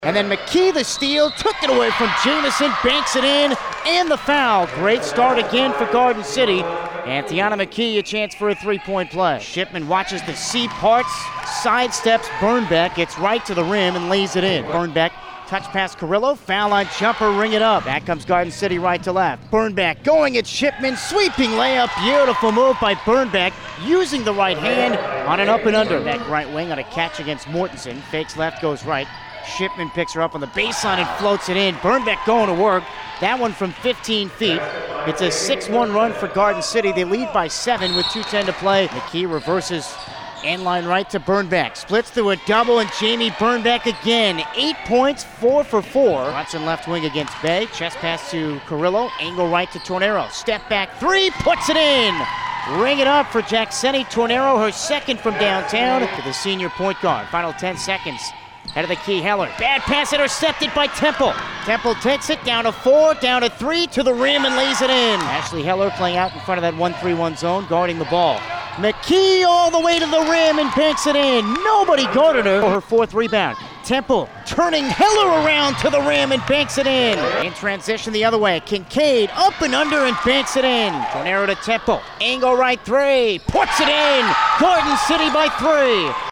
And then McKee, the steal, took it away from Jamison, banks it in, and the foul. Great start again for Garden City. And Tiana McKee, a chance for a three-point play. Shipman watches the C parts, sidesteps Bernbeck, gets right to the rim and lays it in. Bernbeck, touch pass Carrillo, foul line jumper, ring it up. Back comes Garden City right to left. Bernbeck going at Shipman, sweeping layup, beautiful move by Bernbeck, using the right hand on an up and under. Back right wing on a catch against Mortensen, fakes left, goes right. Shipman picks her up on the baseline and floats it in. Bernbeck going to work. That one from 15 feet. It's a 6-1 run for Garden City. They lead by 7 with 2:10 to play. McKee reverses end line right to Bernbeck. Splits through a double and Jamie Bernbeck again. 8 points, 4 for 4. Brunson left wing against Bay. Chest pass to Carrillo. Angle right to Tornero. Step back three, puts it in. Ring it up for Jackseni Tornero, her second from downtown to the senior point guard. Final 10 seconds. Head of the key, Heller. Bad pass intercepted by Temple. Temple takes it down to 4, down to 3, to the rim and lays it in. Ashley Heller playing out in front of that 1-3-1 zone, guarding the ball. McKee all the way to the rim and banks it in. Nobody guarded her for her fourth rebound. Temple turning Heller around to the rim and banks it in. In transition the other way, Kincaid up and under and banks it in. Tornero to Temple. Angle right three, puts it in. Garden City by 3.